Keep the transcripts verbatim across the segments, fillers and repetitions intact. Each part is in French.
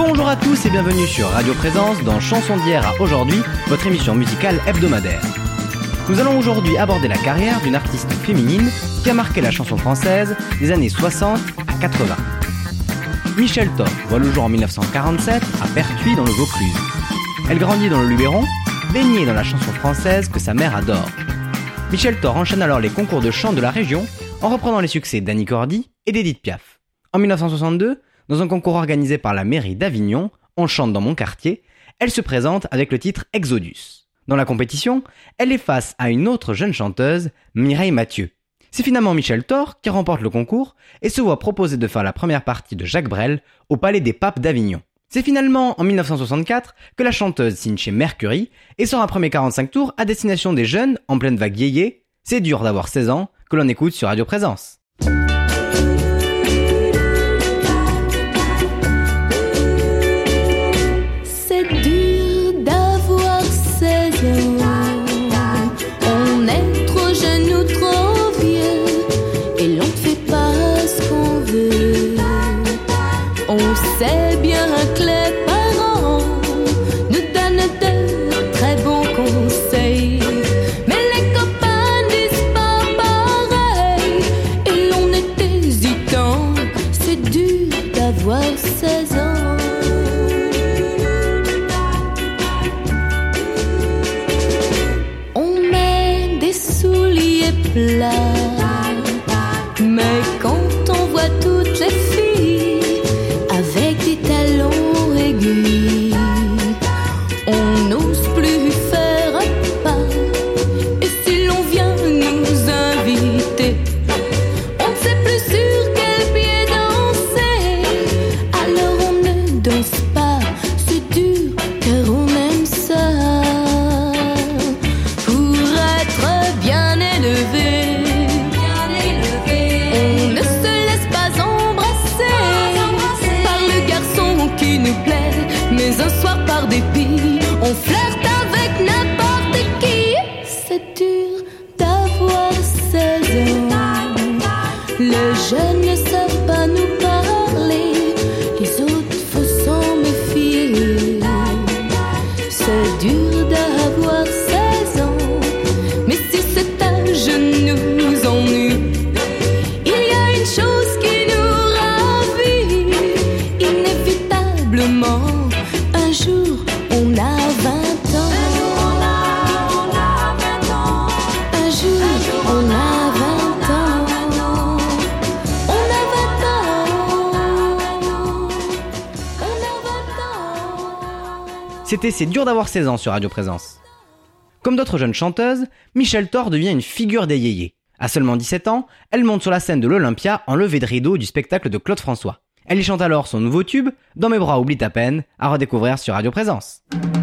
Bonjour à tous et bienvenue sur Radio Présence dans Chansons d'hier à aujourd'hui, votre émission musicale hebdomadaire. Nous allons aujourd'hui aborder la carrière d'une artiste féminine qui a marqué la chanson française des années soixante à quatre-vingts. Michel Thor voit le jour en dix-neuf cent quarante-sept à Pertuis dans le Vaucluse. Elle grandit dans le Luberon, baignée dans la chanson française que sa mère adore. Michel Thor enchaîne alors les concours de chant de la région en reprenant les succès d'Annie Cordy et d'Edith Piaf. En dix-neuf cent soixante-deux, dans un concours organisé par la mairie d'Avignon, On chante dans mon quartier, elle se présente avec le titre Exodus. Dans la compétition, elle est face à une autre jeune chanteuse, Mireille Mathieu. C'est finalement Michel Thor qui remporte le concours et se voit proposer de faire la première partie de Jacques Brel au Palais des Papes d'Avignon. C'est finalement en dix-neuf cent soixante-quatre que la chanteuse signe chez Mercury et sort un premier quarante-cinq tours à destination des jeunes en pleine vague yéyé. C'est dur d'avoir seize ans que l'on écoute sur Radio Présence. C'est bien que les parents nous donnent de très bons conseils, mais les copains disent pas pareil, et l'on est hésitant, c'est dur d'avoir seize ans. On met des souliers plats, mais quand on voit toutes les filles avec des talons aiguilles, on n'ose plus faire un pas. Et si l'on vient nous inviter, on ne sait plus sur quel pied danser. Alors on ne danse pas, c'est dur car on aime ça. Pour être bien élevé, bien élevé, on ne se laisse pas embrasser qui nous plaît, mais un soir par dépit, on flirte avec n'importe qui. C'est dur d'avoir seize ans. Les jeunes ne savent pas nous parler, les autres faut s'en méfier. C'est dur d'avoir seize ans, mais si cet âge nous ennuie, il y a une chose qui nous ravit, inévitablement. Un jour, on a vingt ans. Un jour, on a vingt ans. On a vingt ans. On a vingt ans. C'était C'est dur d'avoir seize ans sur Radio Présence. Comme d'autres jeunes chanteuses, Michel Thor devient une figure des yéyés. À seulement dix-sept ans, elle monte sur la scène de l'Olympia en levée de rideau du spectacle de Claude François. Elle y chante alors son nouveau tube, Dans mes bras oublie ta peine, à redécouvrir sur Radio Présence.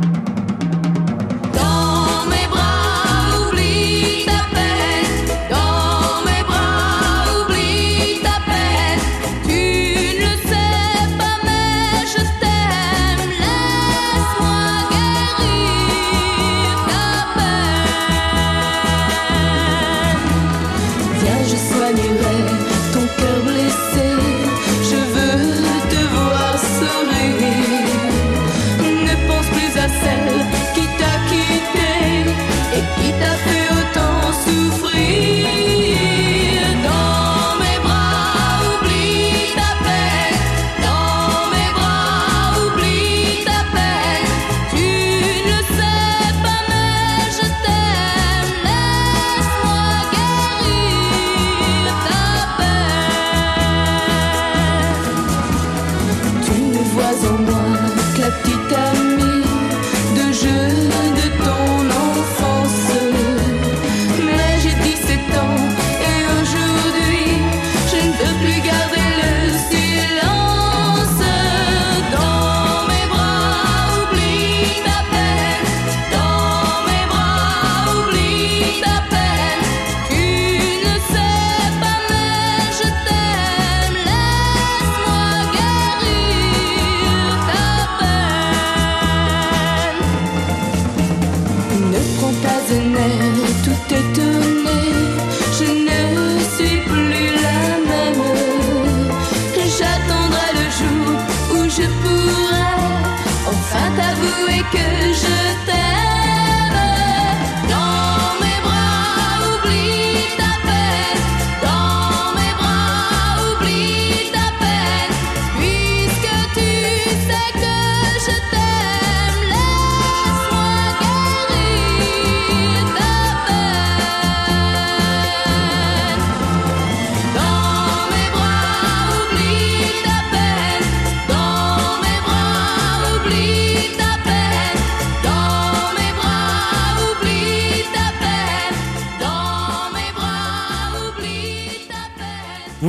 Dans mes bras oublie ta peine, dans mes bras oublie ta peine. Tu ne le sais pas mais je t'aime, laisse-moi guérir ta peine. Viens, je soignerai ton cœur blessé. Je veux te voir sourire. Ne pense plus à celle qui t'a quitté et qui t'a fait autant souffrir. Dans mes bras, oublie ta peine. Dans mes bras, oublie ta peine. Tu ne sais pas mais je t'aime. Laisse-moi guérir ta peine. Tu ne vois en moi que la petite amie de jeu de ton enfance. Mais j'ai dix-sept ans et aujourd'hui je ne peux plus garder le silence. Dans mes bras, oublie ta peine. Dans mes bras, oublie ta peine. Tu ne sais pas mais je t'aime. Laisse-moi guérir ta peine. Ne prends pas un air tout étonné, je ne suis plus la même. J'attendrai le jour où je pourrai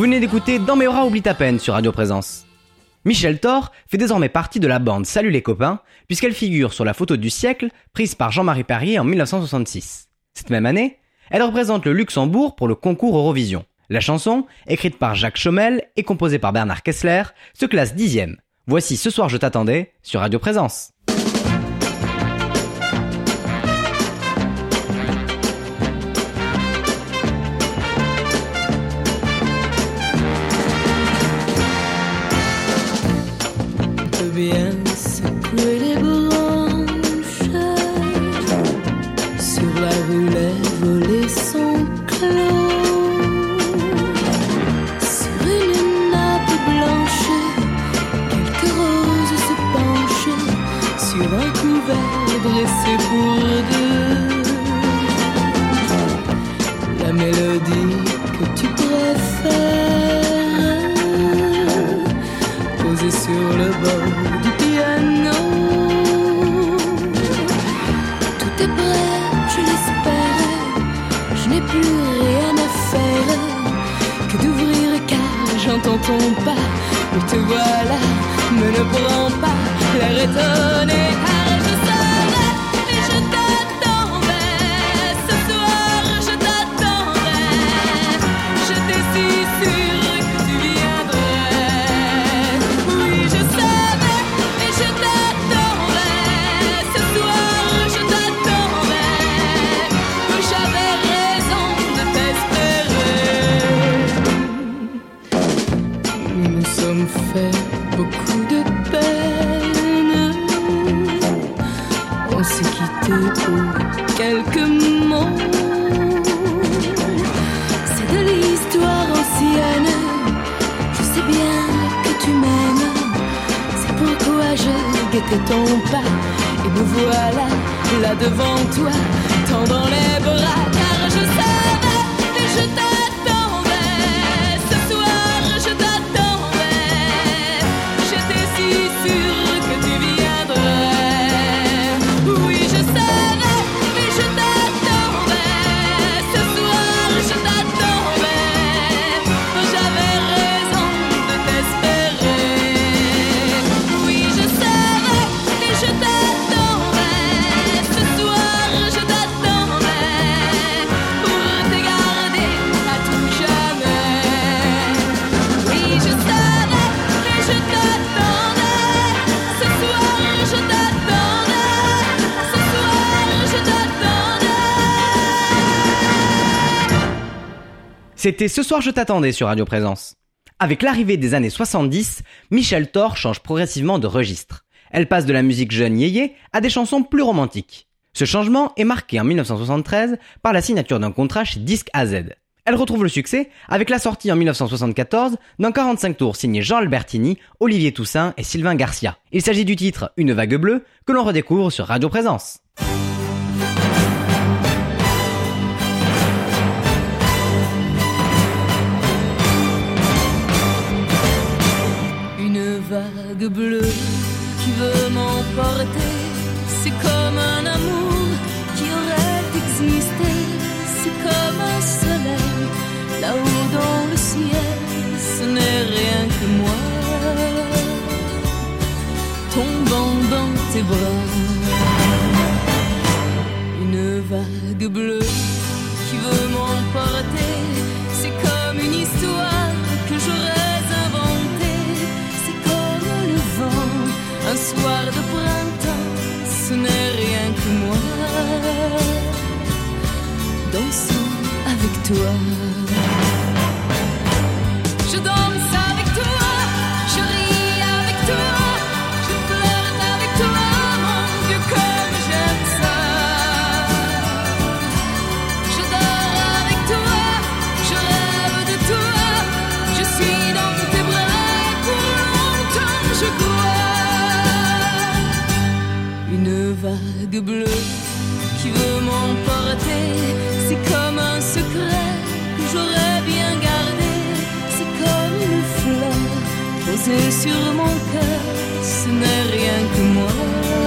venez d'écouter Dans mes bras oublie ta peine sur Radio Présence. Michel Thor fait désormais partie de la bande Salut les copains, puisqu'elle figure sur la photo du siècle prise par Jean-Marie Perrier en dix-neuf cent soixante-six. Cette même année, elle représente le Luxembourg pour le concours Eurovision. La chanson, écrite par Jacques Chaumel et composée par Bernard Kessler, se classe dixième. Voici Ce soir je t'attendais sur Radio Présence. Bien secouer les branches, sur la rue les volets sont clos, sur une nappe blanche quelques roses se penchent sur un couvert dressé pour deux. La mélodie que tu préfères posée sur le bord du piano. Tout est prêt, je l'espère. Je n'ai plus rien à faire que d'ouvrir car j'entends ton pas. Mais te voilà, me ne prends pas l'air étonné car je savais et je t'attendais. Ce soir je t'attendais. J'étais si sûre que tu viendrais. Oui je savais et je t'attendais. Ce soir je t'attendais. Que j'avais raison de t'espérer. Nous nous sommes fait beaucoup de peine. On s'est quitté pour quelques mots. C'est de l'histoire ancienne. Je sais bien que tu m'aimes. C'est pourquoi je guettais ton pas. Et me voilà là devant toi, tendant les bras. Car je savais et je t'attendais. Ce soir je t'attendais. J'étais si sûre que tu viendrais. Oui je savais et je t'attendais. Ce soir je t'attendais. J'avais raison de t'espérer. Oui je savais et je t'attendais. Ce soir je t'attendais. Pour te garder à tout jamais. Oui je savais et je t'attendais. Ce soir je t'attendais. Ce soir je t'attendais. C'était Ce soir je t'attendais sur Radio Présence. Avec l'arrivée des années soixante-dix, Michel Thor change progressivement de registre. Elle passe de la musique jeune yéyé à des chansons plus romantiques. Ce changement est marqué en dix-neuf cent soixante-treize par la signature d'un contrat chez Disque A Z. Elle retrouve le succès avec la sortie en dix-neuf cent soixante-quatorze d'un quarante-cinq tours signé Jean Albertini, Olivier Toussaint et Sylvain Garcia. Il s'agit du titre Une vague bleue que l'on redécouvre sur Radio Présence. Une vague bleue qui veut m'emporter. C'est comme un amour qui aurait existé. C'est comme un soleil là-haut dans le ciel. Ce n'est rien que moi tombant dans tes bras. Une vague bleue qui veut m'emporter. C'est comme une histoire que j'aurais inventée. C'est comme le vent, un soir de printemps. Ce n'est rien que moi dansant avec toi. Je danse avec toi, je ris avec toi, je flirte avec toi, mon Dieu comme j'aime ça. Je dors avec toi, je rêve de toi, je suis dans tes bras et pour longtemps je crois. Une vague bleue qui veut m'emporter. C'est comme un secret que j'aurais bien gardé. C'est comme une fleur posée sur mon cœur. Ce n'est rien que moi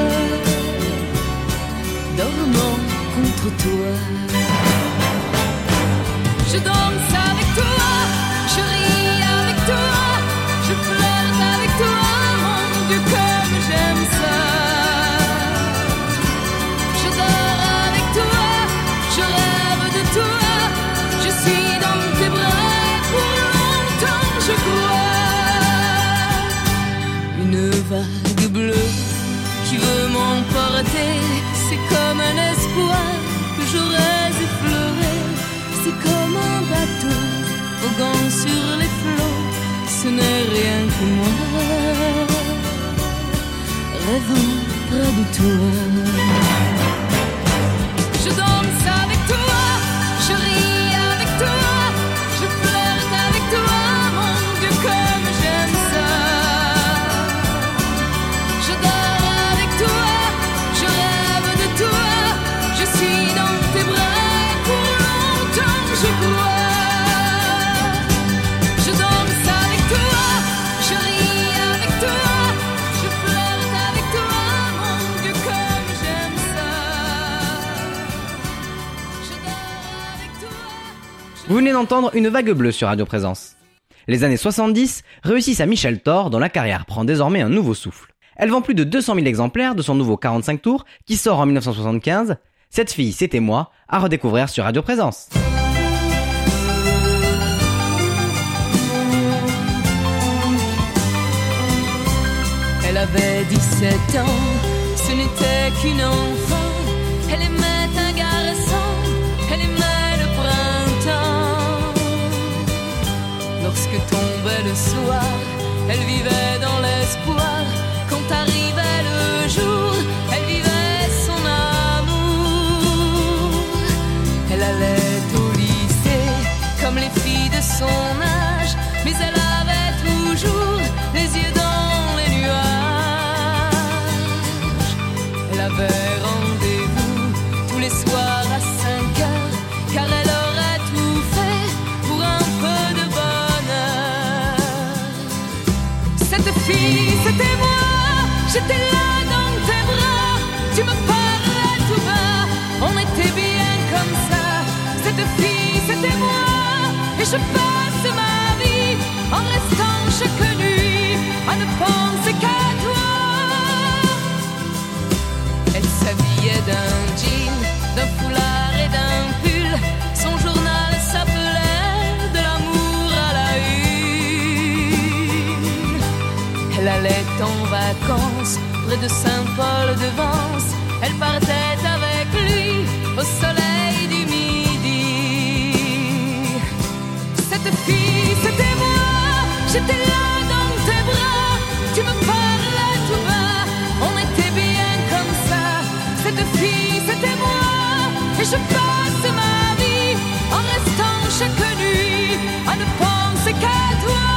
dormant contre toi. Je danse avec toi, je ris raté, c'est comme un espoir que j'aurais effleuré. C'est comme un bateau voguant sur les flots, ce n'est rien que moi, rêvant près de toi. Je danse avec toi, je ris avec toi, je flirte avec toi, mon Dieu comme j'aime ça. Je dors avec toi, je rêve de toi, je suis dans tes bras et pour longtemps je crois. Je danse avec toi, je ris avec toi, je flirte avec toi, mon Dieu comme j'aime ça. Je dors avec toi. Vous venez d'entendre Une vague bleue sur Radio Présence. Les années soixante-dix réussissent à Michel Thor, dont la carrière prend désormais un nouveau souffle. Elle vend plus de deux cent mille exemplaires de son nouveau quarante-cinq tours qui sort en dix-neuf cent soixante-quinze. Cette fille, c'était moi, à redécouvrir sur Radio Présence. Elle avait dix-sept ans, ce n'était qu'une enfant. Elle aimait un garçon, elle aimait le printemps. Lorsque tombait le soir, elle vivait dans l'espoir. Quand arrivait le jour, elle vivait son amour. Elle allait au lycée, comme les filles de son âge, mais elle avait toujours les yeux dans les nuages. Elle avait rendez-vous tous les soirs à cinq heures, car elle aurait tout fait pour un peu de bonheur. Cette fille, c'était moi, j'étais là dans tes bras, tu me parlais tout bas, on était bien comme ça. Cette fille, c'était moi, et je passe ma vie en restant chaque nuit à ne penser qu'à toi. Elle s'habillait d'un jean, d'un foulard et d'un pull. Son journal s'appelait De l'amour à la une. Elle allait en vacances près de Saint-Paul-de-Vence. Elle partait avec lui au soleil du midi. Cette fille, c'était moi, j'étais là dans tes bras, tu me parlais tout bas, on était bien comme ça. Cette fille, c'était moi, et je passe ma vie en restant chaque nuit à ne penser qu'à toi.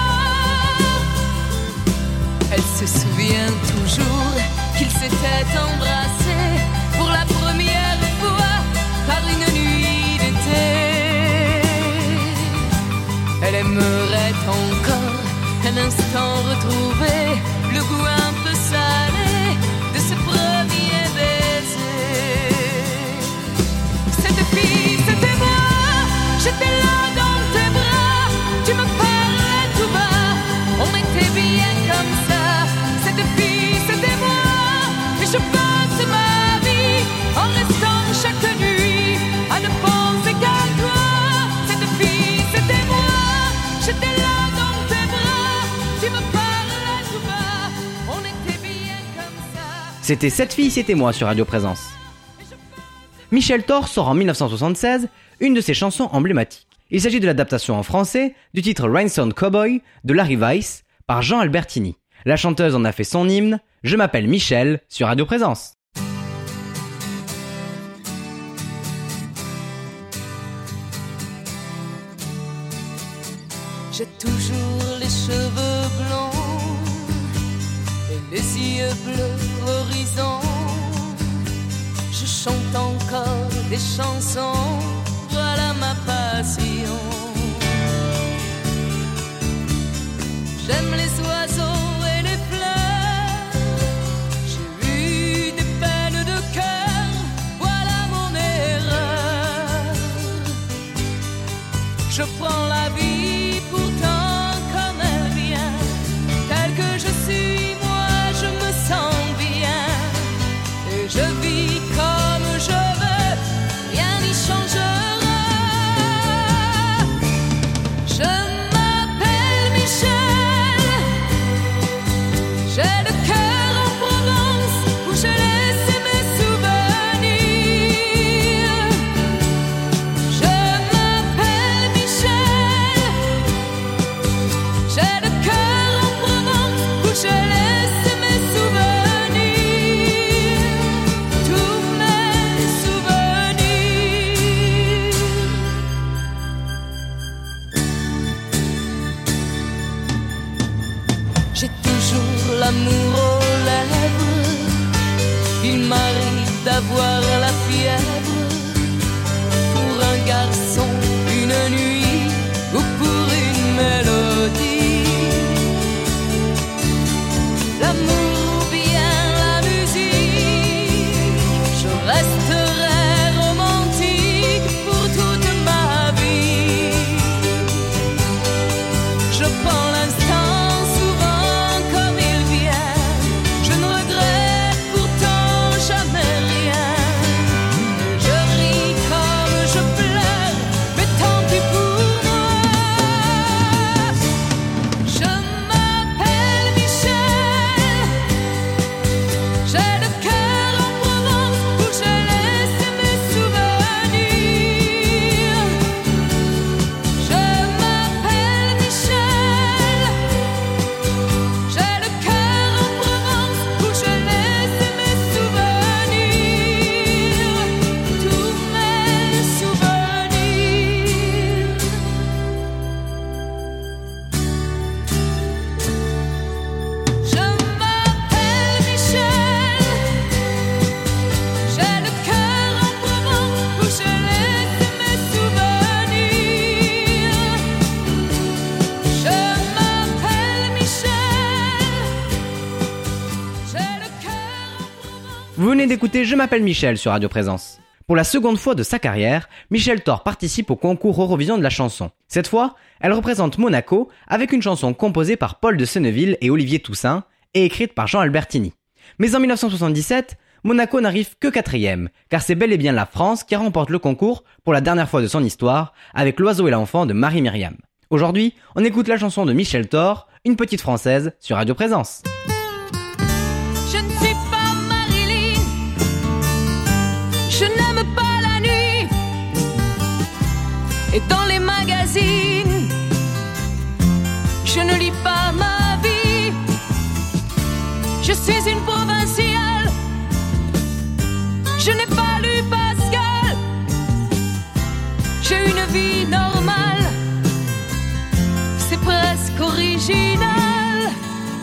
Elle se souvient toujours qu'ils s'étaient embrassés pour la première fois par une nuit d'été. Elle aimerait encore un instant retrouver le goût un peu salé de ce premier baiser. Cette fille, c'était moi, j'étais là dans tes bras, tu me parlais tout bas, on était bien comme ça. Cette fille, c'était moi, et je passe ma vie en restant chaque nuit à ne penser qu'à toi. Cette fille, c'était moi, j'étais là dans tes bras, tu me parlais tout bas, on était bien comme ça. C'était Cette fille, c'était moi sur Radio Présence. Michel Thor sort en dix-neuf cent soixante-seize une de ses chansons emblématiques. Il s'agit de l'adaptation en français du titre Rhinestone Cowboy de Larry Weiss par Jean Albertini. La chanteuse en a fait son hymne, Je m'appelle Michel sur Radio Présence. J'ai toujours les cheveux blonds et les yeux bleus horizon. Je chante encore des chansons, voilà ma passion. J'aime les oiseaux et les fleurs, j'ai eu des peines de cœur, voilà mon erreur. Je prends la vie pourtant comme elle vient, telle que je suis, moi je me sens bien. Et je vis comme je veux, rien n'y changera. Je m'appelle Michel, j'ai le cœur en Provence où j'ai laissé mes Il m'arrive d'avoir la fièvre pour un garçon, une nuit ou pour une mélodie. L'amour ou bien la musique, je resterai romantique pour toute ma vie. Je prends l'instant souvent comme il vient, je ne regrette pourtant jamais rien. Je ris comme je pleure, mais tant pis pour moi. Je m'appelle Michel, j'ai le cœur en Provence où je laisse mes souvenirs. Je m'appelle Michel, j'ai le cœur en Provence où je laisse mes souvenirs, tous mes souvenirs. Je m'appelle Michel, j'ai le cœur en Provence où je laisse mes souvenirs. Je m'appelle Michel, j'ai le cœur en Provence. Vous venez d'écouter Je m'appelle Michel sur Radio Présence. Pour la seconde fois de sa carrière, Michel Thor participe au concours Eurovision de la chanson. Cette fois, elle représente Monaco avec une chanson composée par Paul de Senneville et Olivier Toussaint et écrite par Jean Albertini. Mais en dix-neuf cent soixante-dix-sept, Monaco n'arrive que quatrième, car c'est bel et bien la France qui remporte le concours pour la dernière fois de son histoire avec L'Oiseau et l'Enfant de Marie-Myriam. Aujourd'hui, on écoute la chanson de Michel Thor, Une petite française sur Radio Présence. Je ne suis pas Marilyn, je n'aime pas la nuit. Et dans les magazines, je ne lis pas ma vie. Je suis une provinciale, je n'ai pas lu Pascal. J'ai une vie normale, c'est presque original.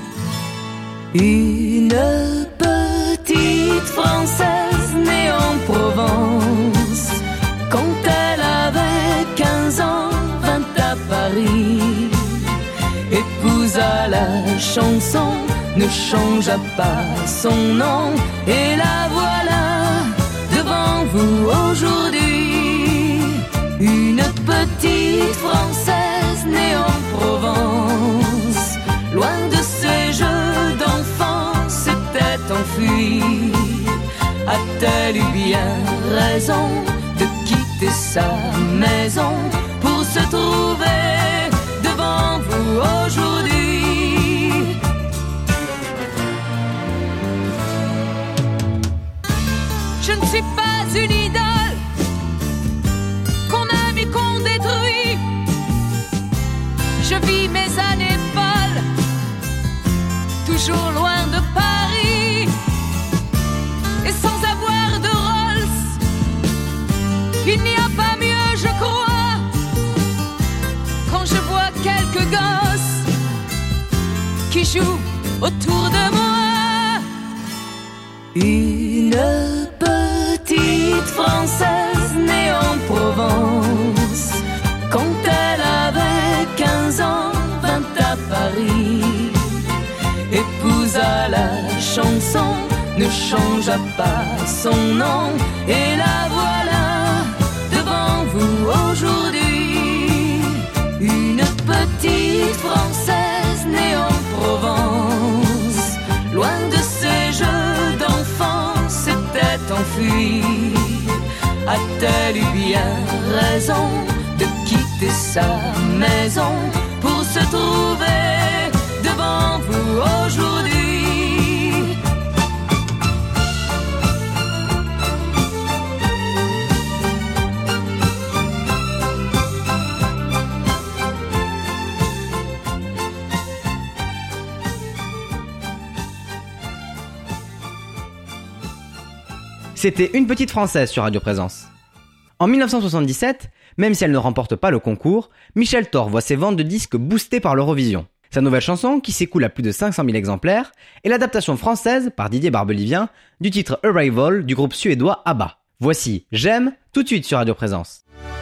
Une petite Française née en Provence, quand elle avait quinze ans, vint à Paris, épousa la chanson, ne changea pas son nom, et la voilà devant vous aujourd'hui. Une petite Française née en Provence, loin de ces jeux d'enfants, s'était enfuie. A-t-elle eu bien raison de quitter sa maison pour se trouver devant vous aujourd'hui? Je ne suis pas une idole qu'on aime et qu'on détruit. Je vis mes années folles, toujours loin de Paris, et sans avoir de Rolls. Il n'y a pas mieux, je crois, quand je vois quelques gosses qui jouent autour de moi. Une petite Française née en Provence, quand elle avait quinze ans, vint à Paris, épousa la chanson, ne changea pas son nom, et la voilà devant vous aujourd'hui. Une petite Française née en Provence, loin de ces jeux d'enfants, s'était enfuie. A-t-elle eu bien raison de quitter sa maison pour se trouver devant vous aujourd'hui? C'était Une petite Française sur Radio Présence. En dix-neuf cent soixante-dix-sept, même si elle ne remporte pas le concours, Michel Thor voit ses ventes de disques boostées par l'Eurovision. Sa nouvelle chanson, qui s'écoule à plus de cinq cent mille exemplaires, est l'adaptation française, par Didier Barbelivien, du titre Arrival du groupe suédois ABBA. Voici J'aime, tout de suite sur Radio Présence.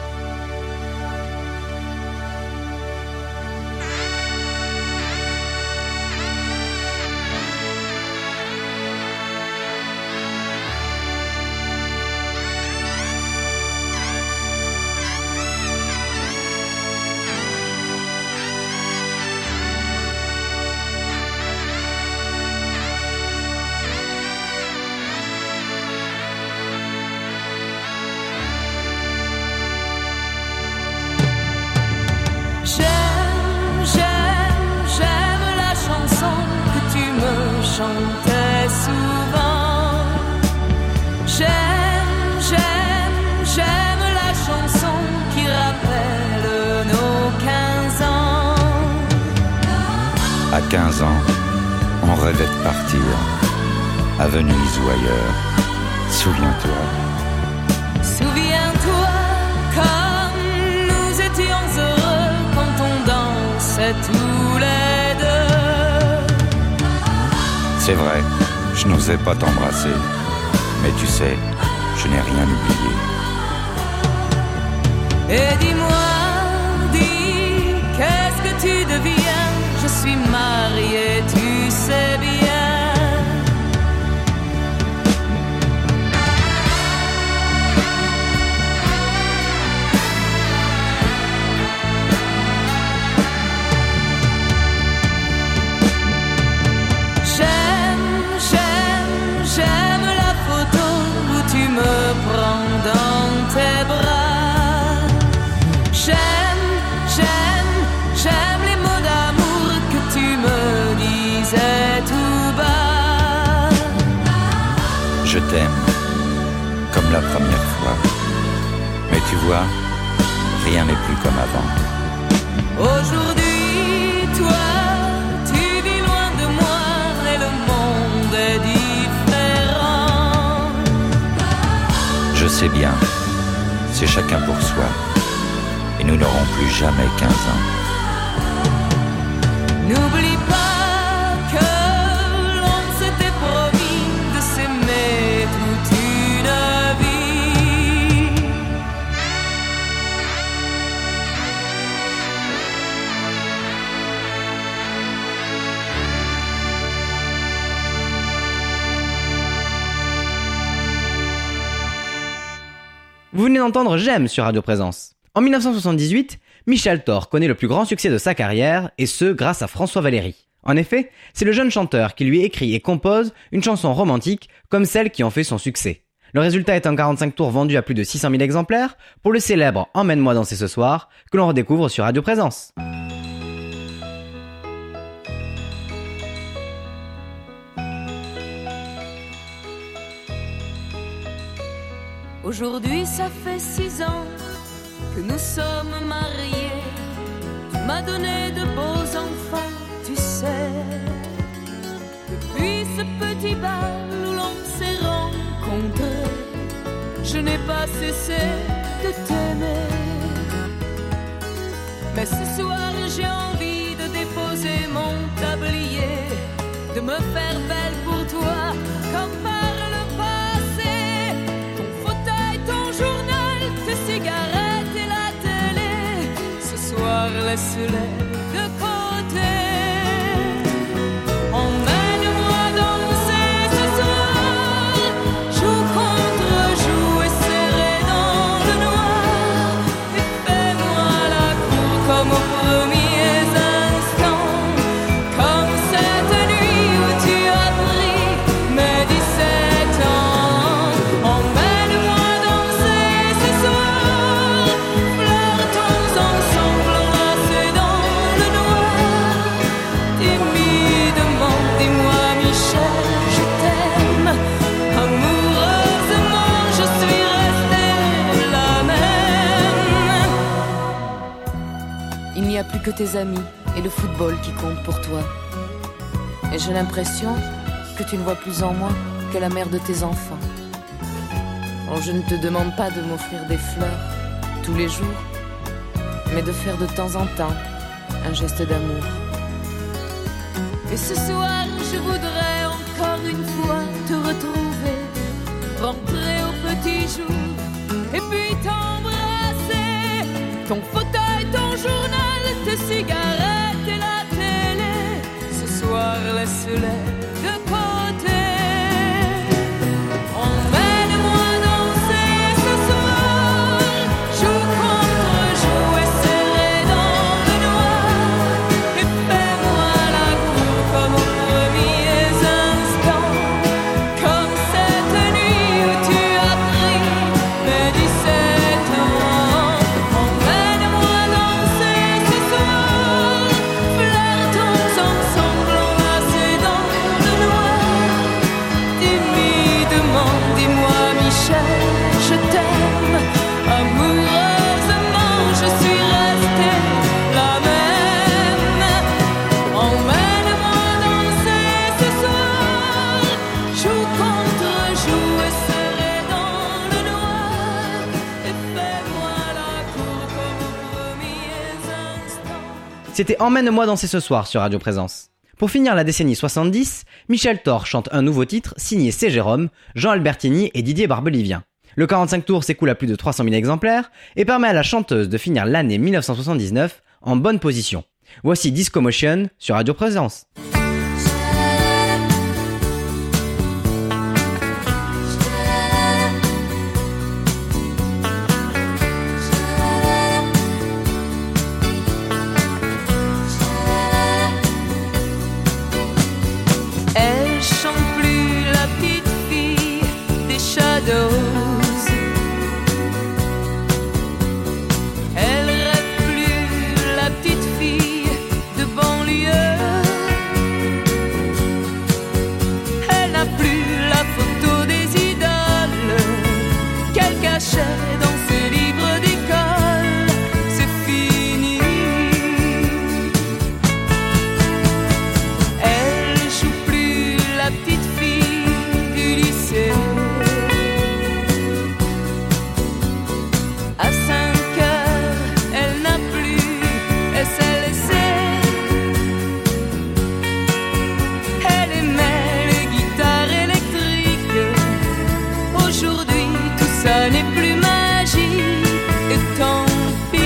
Chantais souvent. J'aime, j'aime, j'aime la chanson qui rappelle nos quinze ans. À quinze ans, on rêvait de partir, à Venise ou ailleurs. Souviens-toi. Souviens-toi comme nous étions heureux quand on dansait tous les deux. C'est vrai, je n'osais pas t'embrasser, mais tu sais, je n'ai rien oublié. Et dis-moi, dis, qu'est-ce que tu deviens? Je suis mariée, tu sais bien. Dans tes bras, j'aime, j'aime, j'aime les mots d'amour que tu me disais tout bas. Je t'aime, comme la première fois, mais tu vois, rien n'est plus comme avant. Aujourd'hui, toi, tu vis loin de moi et le monde est différent. Je sais bien, c'est chacun pour soi, et nous n'aurons plus jamais quinze ans. N'oublie pas que l'on s'était promis de s'aimer toute une vie. Vous venez d'entendre J'aime sur Radio Présence. En dix-neuf cent soixante-dix-huit, Michel Thor connaît le plus grand succès de sa carrière, et ce, grâce à François Valéry. En effet, c'est le jeune chanteur qui lui écrit et compose une chanson romantique comme celle qui en fait son succès. Le résultat est un quarante-cinq tours vendu à plus de six cent mille exemplaires pour le célèbre Emmène-moi danser ce soir, que l'on redécouvre sur Radio Présence. Aujourd'hui, ça fait six ans que nous sommes mariés. Tu m'as donné de beaux enfants, tu sais. Depuis ce petit bal où l'on s'est rencontrés, je n'ai pas cessé de t'aimer. Mais ce soir, j'ai envie de déposer mon tablier, de me faire belle pour toi, comme par le passé. Ton fauteuil, ton journal, tes cigarettes et la télé, ce soir, laisse-les de côté. Emmène-moi danser ce soir, joue contre joue et serré dans le noir, et fais-moi la cour comme au premier instant, comme cette nuit où tu as pris mes dix-sept ans. Emmène-moi danser ce soir, flirtons ensemble enlacés dans le noir, timidement, dis-moi Michel, je t'aime, amoureusement je suis restée la même. Il n'y a plus que tes amis et le football qui comptent pour toi. Et j'ai l'impression que tu ne vois plus en moi que la mère de tes enfants. Oh, je ne te demande pas de m'offrir des fleurs tous les jours, mais de faire de temps en temps un geste d'amour. Et ce soir je voudrais encore une fois te retrouver, rentrer au petit jour et puis t'embrasser. Ton fauteuil, ton journal, tes cigarettes et la télé, ce soir laisse-les de côté. Emmène-moi danser ce soir, joue contre joue et serré dans le noir, et fais-moi la cour comme aux premiers instants, comme cette nuit où tu as pris mes dix-sept ans. Emmène-moi danser ce soir, flirtons ensemble enlacés dans le noir. Timidement, dis-moi Michel, je t'aime. Amoureusement, je suis restée la même. Emmène-moi danser ce soir, joue contre joue et serré dans le noir, et fais-moi la cour comme aux premiers instants. C'était Emmène-moi danser ce soir sur Radio Présence. Pour finir la décennie soixante-dix, Michel Thor chante un nouveau titre signé C. Jérôme, Jean Albertini et Didier Barbelivien. Le quarante-cinq tours s'écoule à plus de trois cent mille exemplaires et permet à la chanteuse de finir l'année dix-neuf cent soixante-dix-neuf en bonne position. Voici Disco Motion sur Radio Présence. Elle chante plus la petite fille des Shadows. Elle rêve plus la petite fille de banlieue. Elle n'a plus la photo des idoles qu'elle cachait dans ses livres d'école. C'est fini. Elle joue plus la petite fille du lycée. À cinq heures, elle n'a plus S L C. Elle aimait les guitares électriques. Aujourd'hui, tout ça n'est plus magique, et tant pis.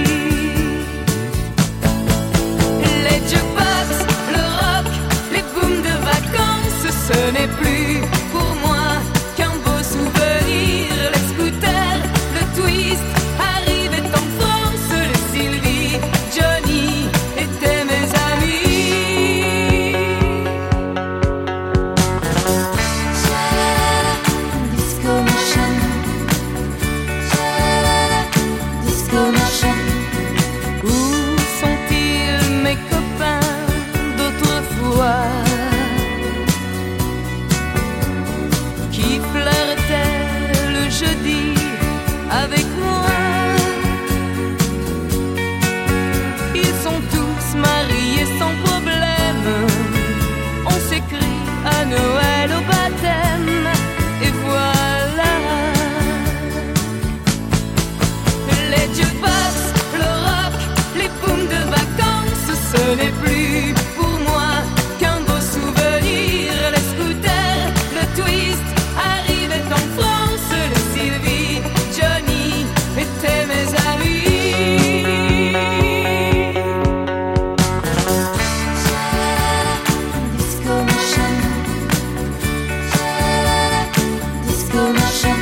Les jukebox, le rock, les booms de vacances, ce n'est plus pour moi qu'un beau souvenir. Les scooters, le twist, arrivait en France, le Sylvie, Johnny étaient mes amis. Disco Motion, Disco Motion. Où sont-ils mes copains d'autrefois qui flirtaient le jeudi avec moi? Ils sont tous mariés sans problème. On s'écrit à Noël, au baptême, et voilà. Les jukebox, le rock, les booms de vacances, ce n'est plus pour moi qu'un beau souvenir. Les scooters, le twist, arrivait en France, le Sylvie, Johnny étaient mes amis. Disco Motion, Disco Motion,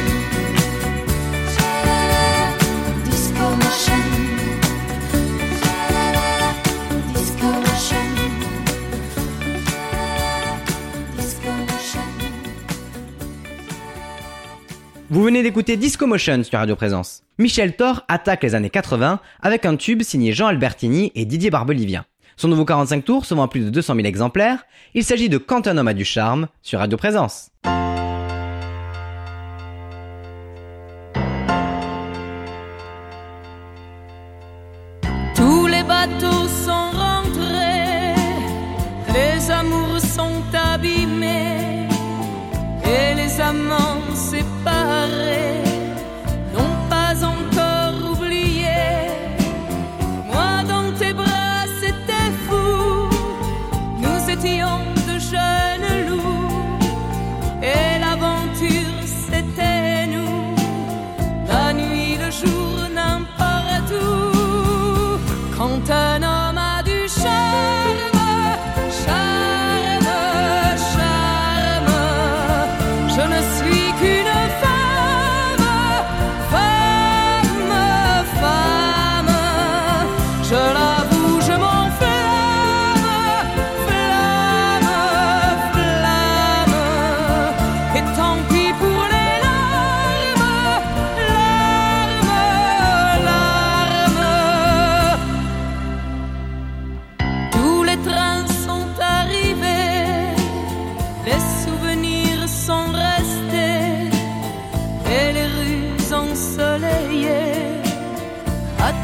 Disco Motion, Disco Motion, Disco Motion. Vous venez d'écouter Disco Motion sur Radio Présence. Michel Thor attaque les années quatre-vingts avec un tube signé Jean Albertini et Didier Barbelivien. Son nouveau quarante-cinq tours se vend à plus de deux cent mille exemplaires. Il s'agit de Quand un homme a du charme sur Radio Présence. Tous les bateaux sont rentrés, les amours sont abîmés, et les amants séparés n'ont pas encore oublié. Moi dans tes bras c'était fou, nous étions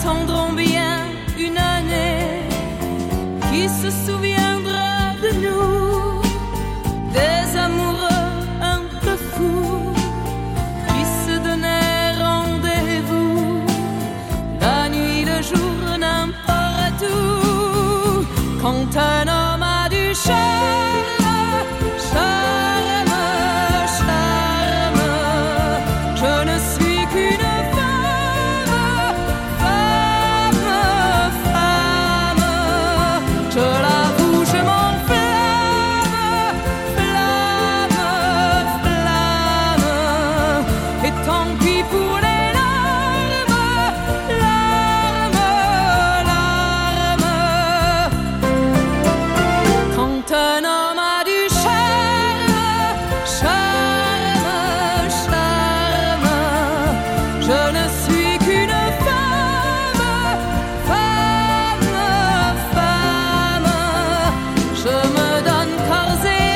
attendront bien une année qui se souviendra de nous, des amoureux un peu fous qui se donnaient rendez-vous la nuit, le jour, n'importe où. Quand un homme a du charme, charme, charme, je ne suis qu'une femme, femme, femme, je l'avoue, je m'enflamme, flamme, flamme, et tant pis pour les larmes, larmes, larmes. Quand un homme a du charme, charme, charme, je ne suis qu'une femme, femme, femme, je me donne corps et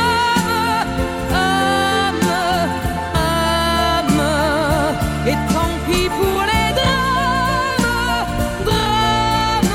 âme, âme, âme, et tant pis pour les drames, drames,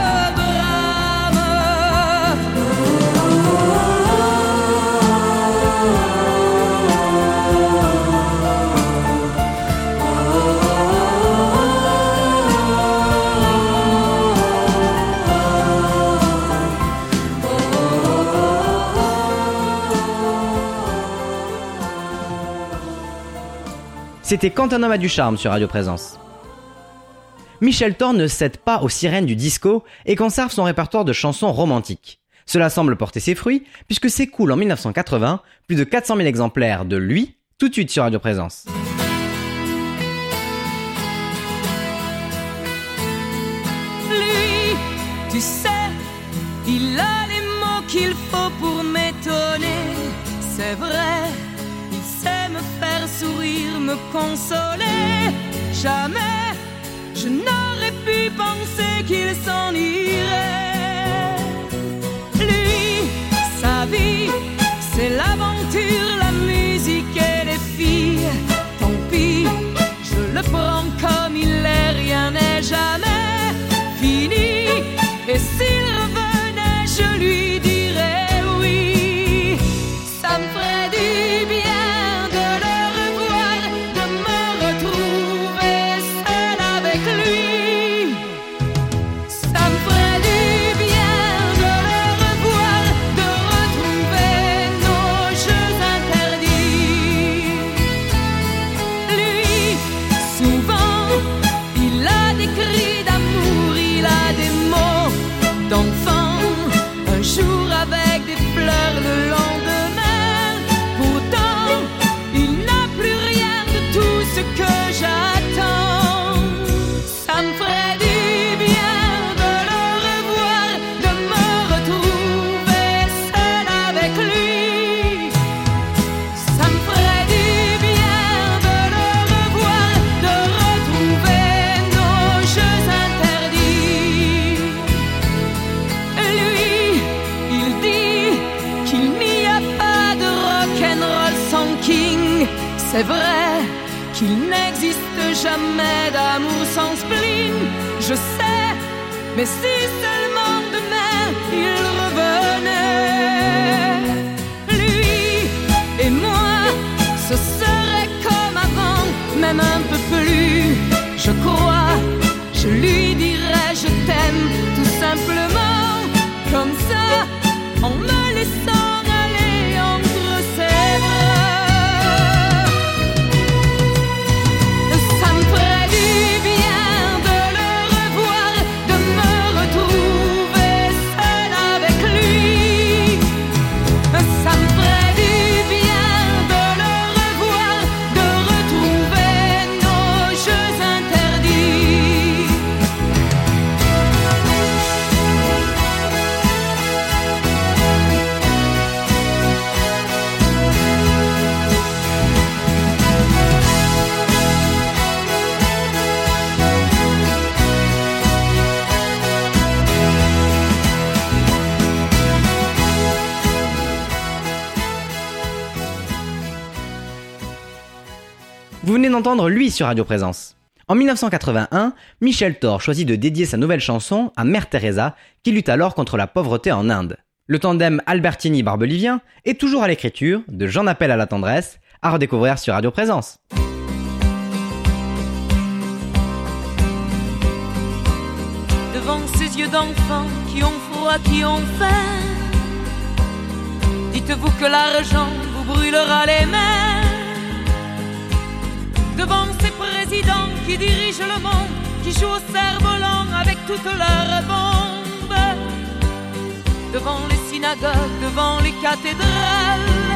C'était Quand un homme a du charme sur Radio Présence. Michel Thorn ne cède pas aux sirènes du disco et conserve son répertoire de chansons romantiques. Cela semble porter ses fruits puisque s'écoule en dix-neuf cent quatre-vingts plus de quatre cent mille exemplaires de lui, tout de suite sur Radio Présence. Lui, tu sais, il a les mots qu'il faut pour m'étonner. C'est vrai, il sait me faire sourire, me consoler. Jamais je n'aurais pu penser qu'il s'en irait. Lui, sa vie, c'est l'aventure, la musique et les filles. Tant pis, je le prends comme il est, rien n'est jamais fini. Et s'il revenait, je lui dirais oui. Ça me ferait du bien de le revoir, de me retrouver seule avec lui. Ça me ferait du bien de le revoir, de retrouver nos jeux interdits. Lui, souvent, il a des cris d'amour, il a des mots d'enfant, un jour avec des fleurs le lendemain. Pourtant, il n'a plus rien de tout ce que j'attends. Ça me ferait du bien de le revoir, de me retrouver seule avec lui. Ça me ferait du bien de le revoir, de retrouver nos jeux interdits. Lui, il dit qu'il n'y a pas de rock'n'roll sans King. C'est vrai qu'il n'existe jamais d'amour sans spleen. Je sais, mais si seulement demain il revenait. Lui et moi, ce serait comme avant, même un peu plus. Je crois, je lui dirais je t'aime tout simplement, comme ça, en me laissant aller entre ses bras. Ça me ferait du bien de le revoir, de me retrouver seule avec lui. Ça me ferait du bien de le revoir, de retrouver nos jeux interdits. Vous venez d'entendre Lui sur Radio Présence. En dix-neuf cent quatre-vingt-un, Michel Thor choisit de dédier sa nouvelle chanson à Mère Teresa, qui lutte alors contre la pauvreté en Inde. Le tandem Albertini-Barbelivien est toujours à l'écriture de J'en appelle à la tendresse, à redécouvrir sur Radio Présence. Devant ces yeux d'enfants qui ont froid, qui ont faim, dites-vous que l'argent vous brûlera les mains. Devant ces présidents qui dirigent le monde, qui jouent au cerf-volant avec toutes leurs bombes, devant les synagogues, devant les cathédrales,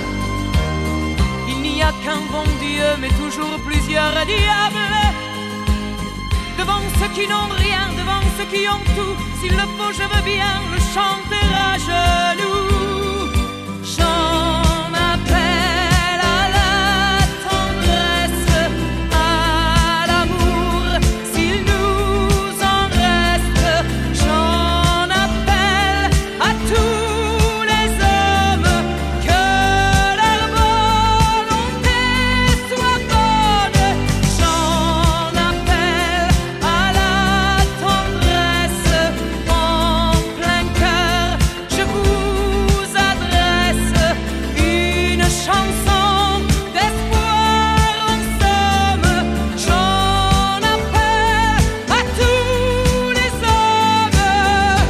il n'y a qu'un bon Dieu mais toujours plusieurs diables. Devant ceux qui n'ont rien, devant ceux qui ont tout, s'il le faut je veux bien le chanter à genoux. J'en appelle à la tendresse, à l'amour, s'il nous en reste. J'en appelle à tous les hommes, que leur volonté soit bonne. J'en appelle à la tendresse, en plein cœur, je vous adresse une chanson d'espoir en somme. J'en appelle à tous les hommes.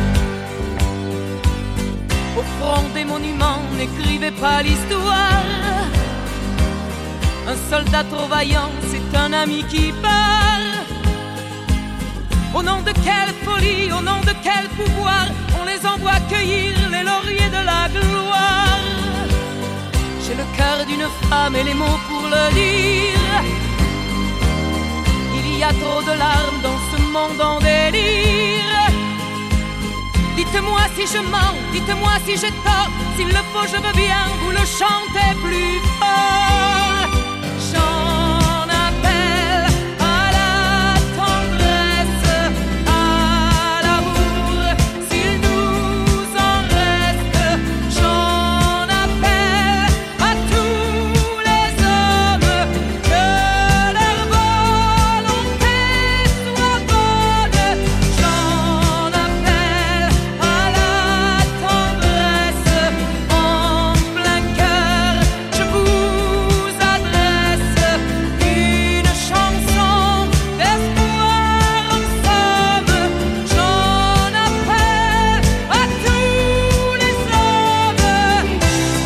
Au front des monuments, n'écrivez pas l'histoire. Un soldat trop vaillant, c'est un ami qui part. Au nom de quelle folie, au nom de quel pouvoir, on les envoie cueillir les lauriers de la gloire. J'ai le cœur d'une femme et les mots pour le dire. Il y a trop de larmes dans ce monde en délire. Dites-moi si je mens, dites-moi si j'ai tort. S'il le faut, je veux bien vous le chanter plus fort. J'en appelle à la tendresse, à l'amour, s'il nous en reste. J'en appelle à tous les hommes, que leur volonté soit bonne. J'en appelle à la tendresse, en plein cœur, je vous adresse une chanson d'espoir en somme. J'en appelle à tous les hommes.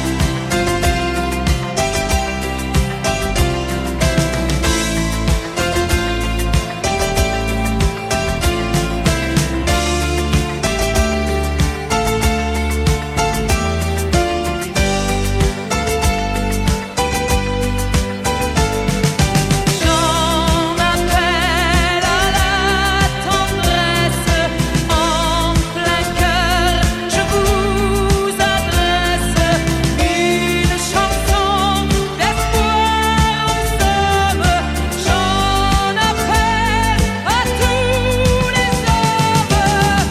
J'en appelle à la tendresse, en plein cœur, je vous adresse une chanson d'espoir en somme. J'en appelle à tous les hommes.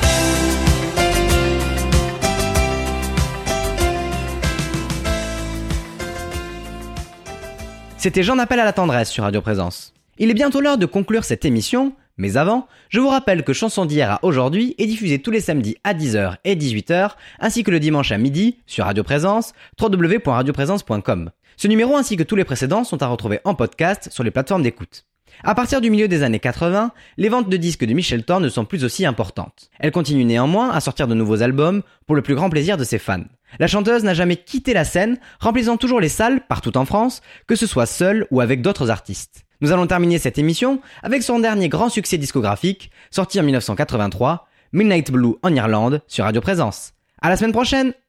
C'était J'en appelle à la tendresse sur Radio Présence. Il est bientôt l'heure de conclure cette émission, mais avant, je vous rappelle que Chanson d'hier à aujourd'hui est diffusée tous les samedis à dix heures et dix-huit heures, ainsi que le dimanche à midi sur Radio Présence, w w w point radio présence point com. Ce numéro ainsi que tous les précédents sont à retrouver en podcast sur les plateformes d'écoute. À partir du milieu des années quatre-vingts, les ventes de disques de Michel Thor ne sont plus aussi importantes. Elle continue néanmoins à sortir de nouveaux albums pour le plus grand plaisir de ses fans. La chanteuse n'a jamais quitté la scène, remplissant toujours les salles partout en France, que ce soit seule ou avec d'autres artistes. Nous allons terminer cette émission avec son dernier grand succès discographique, sorti en dix-neuf cent quatre-vingt-trois, Midnight Blue en Irlande, sur Radio Présence. À la semaine prochaine!